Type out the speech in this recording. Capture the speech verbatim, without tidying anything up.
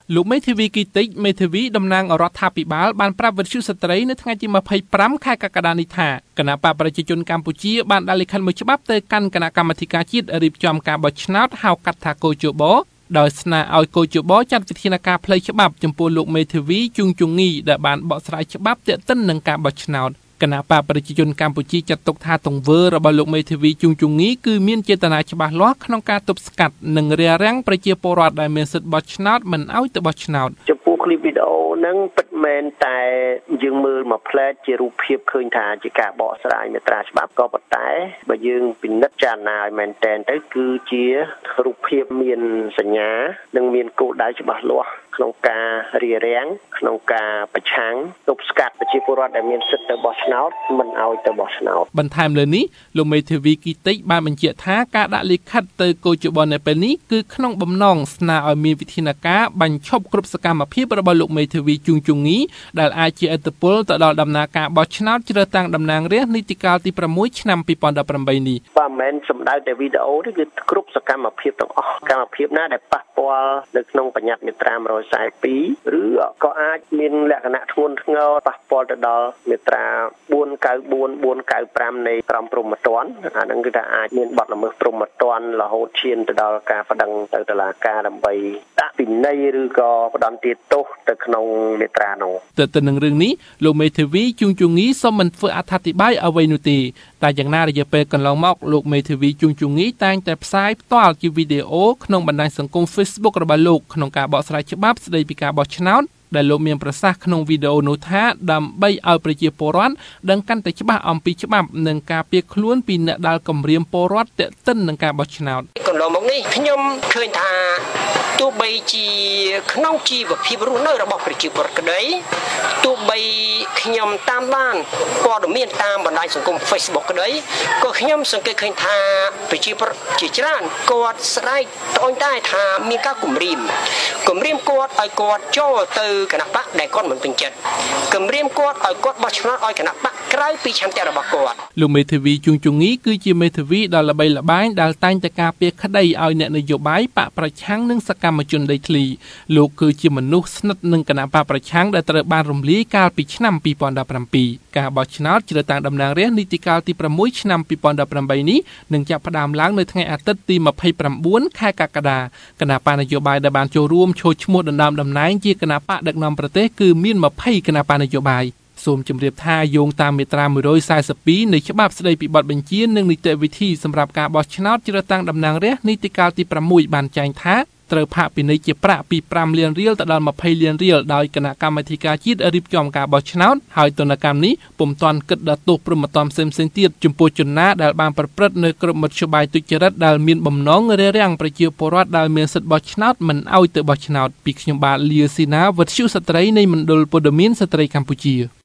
លោកមេធាវីគីតិចមេធាវីតំណាងរដ្ឋាភិបាលបានប្រាប់វិទ្យុស្ត្រីនៅថ្ងៃទីยี่สิบห้าខែកក្កដានេះថាគណៈបកប្រជាជនកម្ពុជាបានដាក់លិខិតមួយច្បាប់ទៅកាន់គណៈកម្មាធិការជាតិរៀបចំការបោះឆ្នោតហៅកាត់ថាកោជបដោយស្នើឲ្យកោជបចាត់វិធានការផ្លូវច្បាប់ចំពោះលោកមេធាវីជួងជងីដែលបានបកស្រាយច្បាប់ទាក់ទិននឹងការបោះឆ្នោតគណៈបកប្រជាជនកម្ពុជាចាត់ទុកថាទង្វើរបស់លោកមេធាវីជួងជងីគឺមានចេតនាច្បាស់លាស់ក្នុងការទប់ស្កាត់និងរារាំងប្រជាពលរដ្ឋដែលមានសិទ្ធិបោះឆ្នោតមិនឲ្យទៅបោះឆ្នោតចំពោះคลิปវីដេអូហ្នឹងពិតមែនតែយើងមើលមកផ្លែតជារូបភាពឃើញថាជាការបកស្រាយមាត្រាច្បាប់ក៏ប៉ុន្តែបើយើងពិនិត្យចារណាឲ្យមែនតែនទៅគឺជារូបភាពមានសញ្ញានិងមានគោលដៅច្បាស់លាស់ក្នុងការរារាំងក្នុងការប្រឆាំងទប់ស្កាត់ប្រជាពលរដ្ឋដែលមានសិទ្ធិទៅបោះឆ្នោតមិនឲ្យទៅបោះឆ្នោតបន្ថែមលើនេះលោកមេធាវីគីតិចបានបញ្ជាក់ថាការដាក់លិខិតទៅកោជបនៅពេលនេះគឺក្នុងបំណងស្នើឲ្យមានវិធានការបញ្ឈប់គ្រប់សកម្មភាពរបស់លោកមេធាវីជួងជងីដែលអាចជាឥទ្ធិពលទៅដល់ដំណើរការបោះឆ្នោតជ្រើសតាំងតំណាងរាស្ត្រនីតិកាលទីsáuឆ្នាំยี่สิบสิบแปดនេះបាទមិនមែនសំដៅតែវីដេអូទេគឺគ្រប់សកម្មភាពទាំងអស់សកម្មភាពណាដែលប៉ះពាល់នៅក្នុងបញ្ញត្តិមាត្រាmột trăm bốn mươi haiឬក៏អាចមានលក្ខណៈធ្ងន់ធ្ងរប៉ះពាល់ទៅដល់មាត្រាbốn trăm chín mươi bốn bốn trăm chín mươi lămនៃក្រមព្រហ្មទណ្ឌអាហ្នឹងគឺថាអាចមានបទល្មើសព្រហ្មទណ្ឌរហូតឈានទៅដល់ការប្តឹងទៅតុលាការដើម្បីដាក់ពិន័យឬក៏ផ្តន្ទាទោសទៅក្នុងមាត្រានោះទៅទៅនឹងរឿងនេះលោកមេធាវីជួងជងីសូមមិនធ្វើអត្ថាធិប្បាយអ្វីនោះទេតែយ៉ាងណារយៈពេលកន្លងមកលោកមេធាវីជួងជងីតែងតែផ្សាយផ្ទាល់ជាវីដេអូក្នុងបណ្ដាញសង្គម Facebook របស់លោកក្នុងការបកស្រាយច្បាប់ស្ដីពីការបោះឆ្នោតដែលលោកមានប្រសាសន៍ក្នុងវីដេអូនោះថាដើម្បីឲ្យប្រជាពលរដ្ឋដឹងកាន់តែច្បាស់អំពីច្បាប់និងការពារខ្លួនពីអ្នកដែលគំរាមពលរដ្ឋទាក់ទិននឹងការបោះឆ្នោតកន្លងមកនេះខ្ញុំឃើញថាទោះបីជាក្នុងជីវភាពរស់នៅរបស់ប្រជាពលរដ្ឋក្តីទោះបីខ្ញុំតាមបានព័ត៌មានតាមបណ្ដាញសង្គម Facebook ក្តីក៏ខ្ញុំសង្កេតឃើញថាប្រជាពលរដ្ឋជាច្រើនគាត់ស្រែកត្អូញត្អែថាមានការគំរាមគំរាមគាត់ឲ្យគាត់ចូលទៅគណៈបកដែលគាត់មិនពេញចិត្តគម្រាមគាត់ឲ្យគាត់បោះឆ្នោតឲ្យគណៈបកក្រៅពីឆន្ទៈរបស់គាត់លោកមេធាវីជួងជងីគឺជាមេធាវីដ៏ល្បីល្បាញដែលតែងតែការពារក្តីឲ្យអ្នកនយោបាយបកប្រឆាំងនិងសកម្មជនដីធ្លីលោកគឺជាមនុស្សស្និទ្ធនឹងគណៈបកប្រឆាំងដែលត្រូវបានរំលាយកាលពីឆ្នាំยี่สิบสิบเจ็ดការបោះឆ្នោតជ្រើសតាំងតំណាងរាស្ត្រនីតិកាលទីsáuឆ្នាំยี่สิบสิบแปดនេះនឹងចាប់ផ្ដើមឡើងនៅថ្ងៃអាទិត្យទីยี่สิบเก้าខែកក្កដាគណៈបកនយោបាយដែលបានចូលរួមចូលឈ្មោះដណ្ដើមតំណែងជាគណៈបកដឹកនាំប្រទេសគឺមានยี่สิบគណៈបកនយោបាយសូមជម្រាបថាយោងតាមមាត្រាmột trăm bốn mươi haiនៃច្បាប់ស្តីពីបទបញ្ជានិងនីតិវិធីសម្រាប់ការបោះឆ្នោតជ្រើសតាំងតំណាងរាស្ត្រនីតិកាលទីsáuបានចែងថាត្រូវផាកពិន័យជាប្រាក់ពីfiveលានរៀលទៅដល់ยี่สิบលានរៀលដោយគណៈកម្មាធិការជាតិរៀបចំការបោះឆ្នោតហើយទណ្ឌកម្មនេះពុំទាន់គិតដល់ទោសព្រហ្មទណ្ឌផ្សេងៗទៀតចំពោះជនណាដែលបានប្រព្រឹត្តនៅគ្រប់មធ្យោបាយទុច្ចរិតដែលមានបំណងរារាំងប្រជាពលរដ្ឋដែលមានសិទ្ធិបោះឆ្នោតមិនឲ្យទៅបោះឆ្នោតពីខ្ញុំបាទលាស៊ីណាវុទ្ធុស្ត្រីនៃមណ្ឌលព័ត៌មានស្ត្រីកម្ពុជា